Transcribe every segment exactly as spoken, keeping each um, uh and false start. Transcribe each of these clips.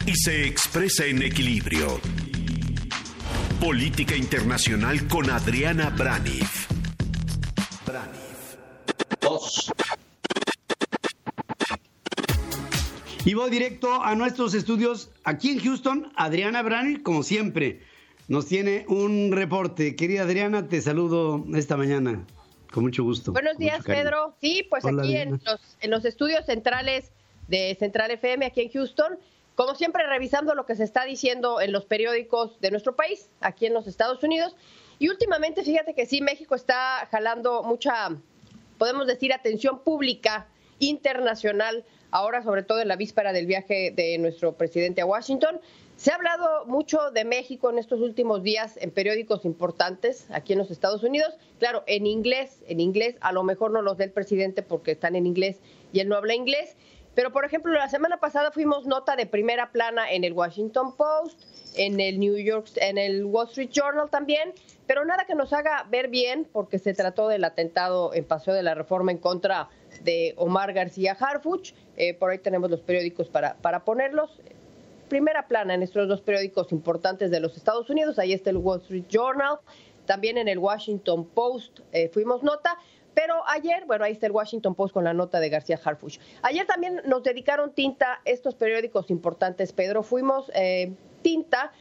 y se expresa en equilibrio. Política Internacional con Adriana Braniff. Braniff. Dos. Y voy directo a nuestros estudios aquí en Houston. Adriana Braniff, como siempre, nos tiene un reporte. Querida Adriana, te saludo esta mañana. Con mucho gusto. Buenos días, Pedro. Sí, pues Hola, aquí en los, en los estudios centrales de Central F M, aquí en Houston, como siempre revisando lo que se está diciendo en los periódicos de nuestro país, aquí en los Estados Unidos. Y últimamente, fíjate que sí, México está jalando mucha, podemos decir, atención pública internacional, ahora sobre todo en la víspera del viaje de nuestro presidente a Washington. Se ha hablado mucho de México en estos últimos días en periódicos importantes aquí en los Estados Unidos. Claro, en inglés, en inglés, a lo mejor no los del presidente porque están en inglés y él no habla inglés. Pero, por ejemplo, la semana pasada fuimos nota de primera plana en el Washington Post, en el New York, en el Wall Street Journal también, pero nada que nos haga ver bien porque se trató del atentado en Paseo de la Reforma en contra de Omar García Harfuch. Eh, por ahí tenemos los periódicos para, para ponerlos. Primera plana en estos dos periódicos importantes de los Estados Unidos. Ahí está el Wall Street Journal, también en el Washington Post eh, fuimos nota. Pero ayer, bueno, ahí está el Washington Post con la nota de García Harfuch. Ayer también nos dedicaron tinta estos periódicos importantes, Pedro. Fuimos eh, tinta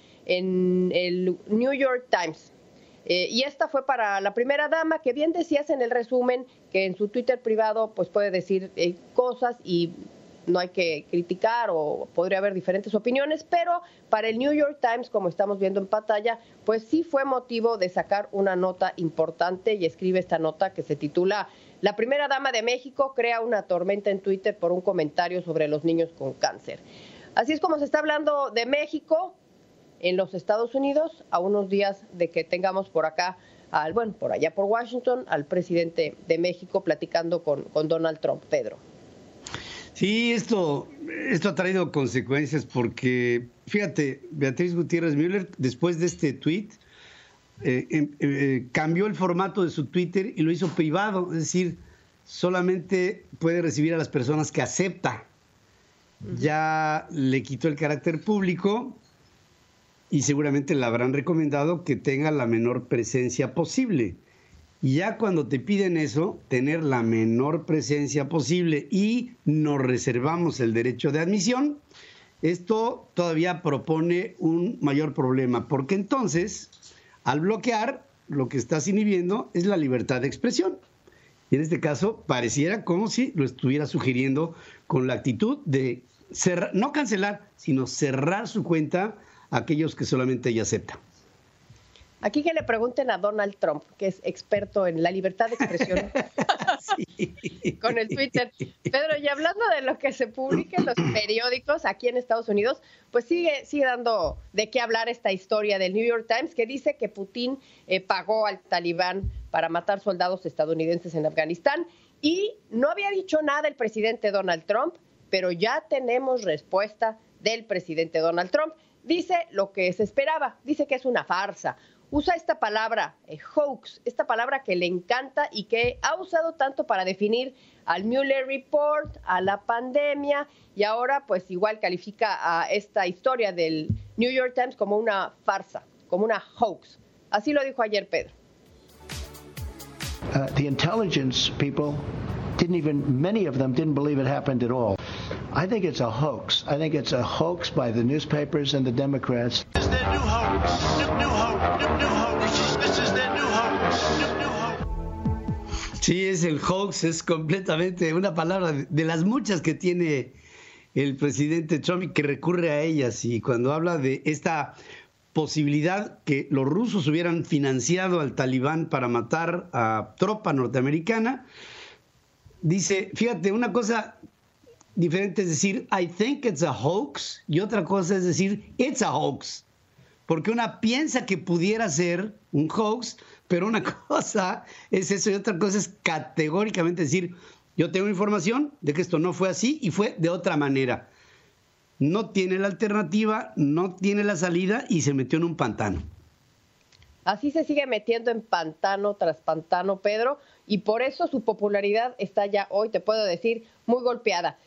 en el New York Times. Eh, y esta fue para la primera dama, que bien decías en el resumen que en su Twitter privado pues puede decir eh, cosas y no hay que criticar o podría haber diferentes opiniones, pero para el New York Times, como estamos viendo en pantalla, pues sí fue motivo de sacar una nota importante y escribe esta nota que se titula "La primera dama de México crea una tormenta en Twitter por un comentario sobre los niños con cáncer". Así es como se está hablando de México en los Estados Unidos, a unos días de que tengamos por acá, al, bueno, por allá por Washington, al presidente de México platicando con, con Donald Trump. Pedro. Sí, esto, esto ha traído consecuencias porque, fíjate, Beatriz Gutiérrez Müller, después de este tuit, eh, eh, cambió el formato de su Twitter y lo hizo privado, es decir, solamente puede recibir a las personas que acepta. Ya le quitó el carácter público y seguramente le habrán recomendado que tenga la menor presencia posible. Y ya cuando te piden eso, tener la menor presencia posible y nos reservamos el derecho de admisión, esto todavía propone un mayor problema, porque entonces, al bloquear, lo que estás inhibiendo es la libertad de expresión. Y en este caso, pareciera como si lo estuviera sugiriendo con la actitud de cerrar, no cancelar, sino cerrar su cuenta a aquellos que solamente ella acepta. Aquí que le pregunten a Donald Trump, que es experto en la libertad de expresión, sí. Con el Twitter. Pedro, y hablando de lo que se publica en los periódicos aquí en Estados Unidos, pues sigue, sigue dando de qué hablar esta historia del New York Times, que dice que Putin eh, pagó al talibán para matar soldados estadounidenses en Afganistán, y no había dicho nada el presidente Donald Trump, pero ya tenemos respuesta del presidente Donald Trump. Dice lo que se esperaba, dice que es una farsa. Usa esta palabra, eh, hoax, esta palabra que le encanta y que ha usado tanto para definir al Mueller Report, a la pandemia, y ahora pues igual califica a esta historia del New York Times como una farsa, como una hoax. Así lo dijo ayer Pedro. Uh, the intelligence people didn't even, many of them didn't believe it happened at all. I think it's a hoax. I think it's a hoax by the newspapers and the Democrats. This is their new hoax. New, new hoax. New, new hoax. This is their new hoax. New, new hoax. Sí, es el hoax, es completamente una palabra de las muchas que tiene el presidente Trump y que recurre a ellas. Y cuando habla de esta posibilidad que los rusos hubieran financiado al talibán para matar a tropa norteamericana, dice, fíjate, una cosa diferente es decir I think it's a hoax y otra cosa es decir it's a hoax, porque una piensa que pudiera ser un hoax, pero una cosa es eso y otra cosa es categóricamente decir yo tengo información de que esto no fue así y fue de otra manera. No tiene la alternativa, no tiene la salida y se metió en un pantano. Así se sigue metiendo en pantano tras pantano, Pedro, y por eso su popularidad está ya hoy, te puedo decir, muy golpeada.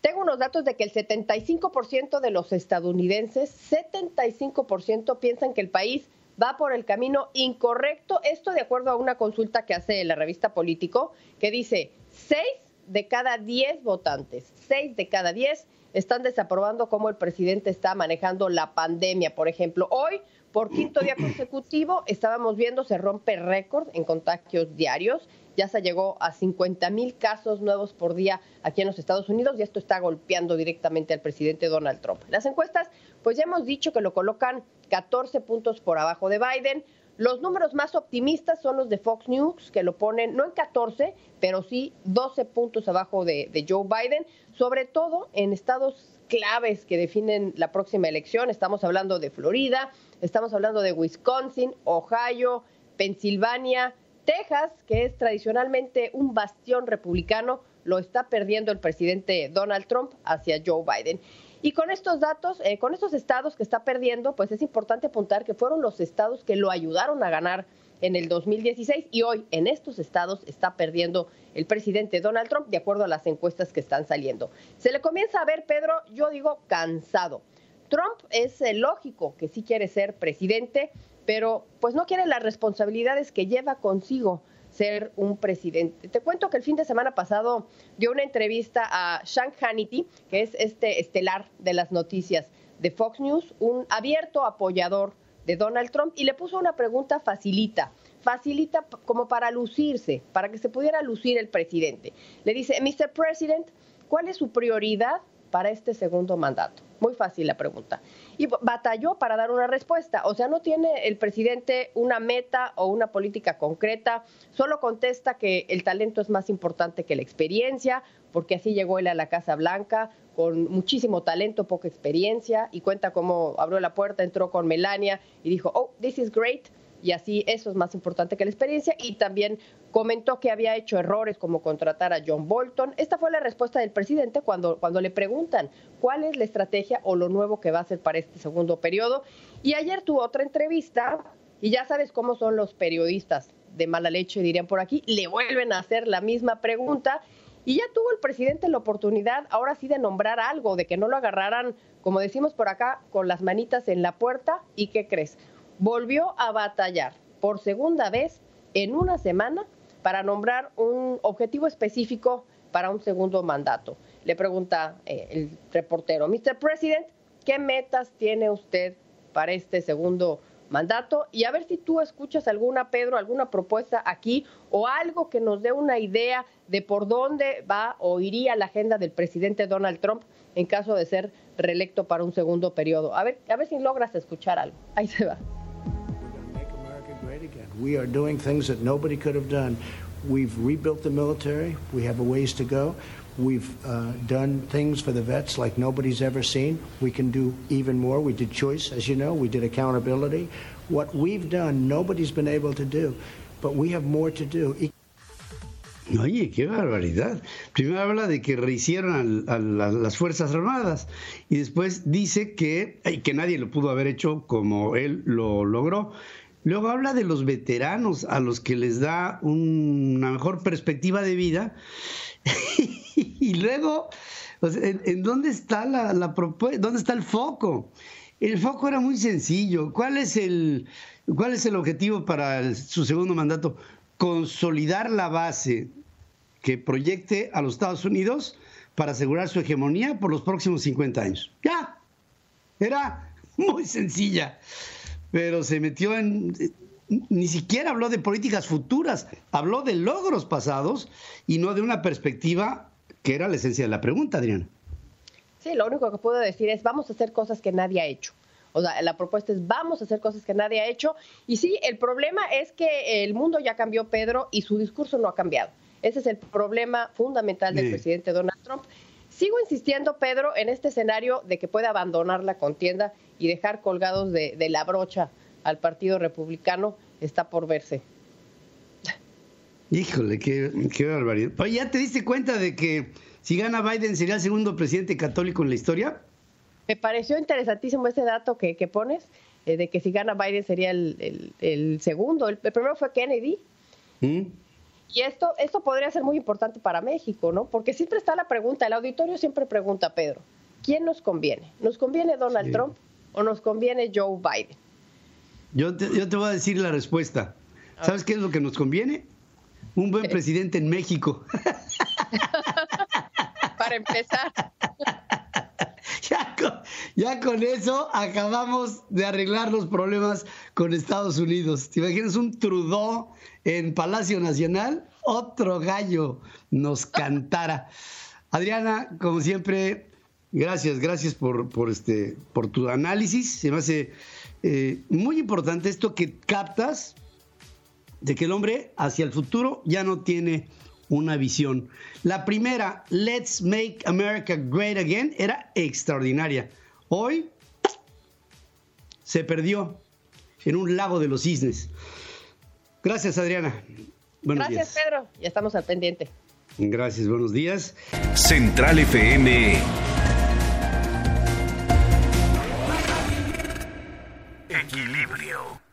Tengo unos datos de que el setenta y cinco por ciento de los estadounidenses, setenta y cinco por ciento piensan que el país va por el camino incorrecto. Esto de acuerdo a una consulta que hace la revista Político, que dice seis de cada diez votantes, seis de cada diez están desaprobando cómo el presidente está manejando la pandemia. Por ejemplo, hoy, por quinto día consecutivo, estábamos viendo, se rompe récord en contagios diarios. Ya se llegó a cincuenta mil casos nuevos por día aquí en los Estados Unidos y esto está golpeando directamente al presidente Donald Trump. Las encuestas, pues ya hemos dicho que lo colocan catorce puntos por abajo de Biden. Los números más optimistas son los de Fox News, que lo ponen no en catorce, pero sí doce puntos abajo de, de Joe Biden, sobre todo en estados claves que definen la próxima elección. Estamos hablando de Florida, estamos hablando de Wisconsin, Ohio, Pensilvania, Texas, que es tradicionalmente un bastión republicano, lo está perdiendo el presidente Donald Trump hacia Joe Biden. Y con estos datos, eh, con estos estados que está perdiendo, pues es importante apuntar que fueron los estados que lo ayudaron a ganar en el dos mil dieciséis y hoy en estos estados está perdiendo el presidente Donald Trump de acuerdo a las encuestas que están saliendo. Se le comienza a ver, Pedro, yo digo cansado. Trump es eh, lógico que sí quiere ser presidente, pero pues no quiere las responsabilidades que lleva consigo ser un presidente. Te cuento que el fin de semana pasado dio una entrevista a Sean Hannity, que es este estelar de las noticias de Fox News, un abierto apoyador de Donald Trump, y le puso una pregunta facilita, facilita como para lucirse, para que se pudiera lucir el presidente. Le dice, mister President, ¿cuál es su prioridad para este segundo mandato? Muy fácil la pregunta. Y batalló para dar una respuesta. O sea, no tiene el presidente una meta o una política concreta, solo contesta que el talento es más importante que la experiencia, porque así llegó él a la Casa Blanca, con muchísimo talento, poca experiencia, y cuenta cómo abrió la puerta, entró con Melania y dijo, oh, this is great, y así eso es más importante que la experiencia, y también comentó que había hecho errores como contratar a John Bolton. Esta fue la respuesta del presidente cuando, cuando le preguntan cuál es la estrategia o lo nuevo que va a hacer para este segundo periodo. Y ayer tuvo otra entrevista, y ya sabes cómo son los periodistas de mala leche, dirían por aquí, le vuelven a hacer la misma pregunta, y ya tuvo el presidente la oportunidad, ahora sí, de nombrar algo, de que no lo agarraran, como decimos por acá, con las manitas en la puerta. ¿Y qué crees? Volvió a batallar por segunda vez en una semana para nombrar un objetivo específico para un segundo mandato. Le pregunta eh, el reportero, mister President, ¿qué metas tiene usted para este segundo mandato? Y a ver si tú escuchas alguna, Pedro, alguna propuesta aquí o algo que nos dé una idea de por dónde va o iría la agenda del presidente Donald Trump en caso de ser reelecto para un segundo periodo. A ver, a ver si logras escuchar algo. Ahí se va. We are doing things that nobody could have done. We've rebuilt the military. We have a ways to go. We've uh, done things for the vets like nobody's ever seen. We can do even more. We did choice, as you know. We did accountability. What we've done, nobody's been able to do, but we have more to do. Oye, qué barbaridad. Primero habla de que rehicieron a, a, a las Fuerzas Armadas y después dice que, que nadie lo pudo haber hecho como él lo logró. Luego habla de los veteranos a los que les da un, una mejor perspectiva de vida. Y luego, o sea, ¿en, en dónde está la, la propuesta? ¿Dónde está el foco? El foco era muy sencillo. ¿Cuál es el, cuál es el objetivo para el, su segundo mandato? Consolidar la base que proyecte a los Estados Unidos para asegurar su hegemonía por los próximos cincuenta años. Ya, era muy sencilla. Pero se metió en, ni siquiera habló de políticas futuras, habló de logros pasados y no de una perspectiva que era la esencia de la pregunta, Adriana. Sí, lo único que puedo decir es vamos a hacer cosas que nadie ha hecho. O sea, la propuesta es vamos a hacer cosas que nadie ha hecho. Y sí, el problema es que el mundo ya cambió, Pedro, y su discurso no ha cambiado. Ese es el problema fundamental del sí. presidente Donald Trump. Sigo insistiendo, Pedro, en este escenario de que puede abandonar la contienda y dejar colgados de, de la brocha al Partido Republicano. Está por verse. Híjole, qué, qué barbaridad. Oye, ¿ya te diste cuenta de que si gana Biden sería el segundo presidente católico en la historia? Me pareció interesantísimo ese dato que, que pones, eh, de que si gana Biden sería el, el, el segundo. El, el primero fue Kennedy. ¿Mm? Y esto, esto podría ser muy importante para México, ¿no? Porque siempre está la pregunta, el auditorio siempre pregunta, Pedro, ¿quién nos conviene? ¿Nos conviene Donald sí. Trump o nos conviene Joe Biden? Yo te, yo te voy a decir la respuesta. ¿Sabes qué es lo que nos conviene? Un buen presidente en México. Para empezar. Ya con, ya con eso acabamos de arreglar los problemas con Estados Unidos. ¿Te imaginas un Trudeau en Palacio Nacional? Otro gallo nos cantara. Adriana, como siempre, gracias, gracias por, por, este, por tu análisis. Se me hace eh, muy importante esto que captas de que el hombre hacia el futuro ya no tiene una visión. La primera, Let's Make America Great Again, era extraordinaria. Hoy se perdió en un lago de los cisnes. Gracias, Adriana. Buenos Gracias, días. Pedro. Ya estamos al pendiente. Gracias, buenos días. Central F M. Equilibrio.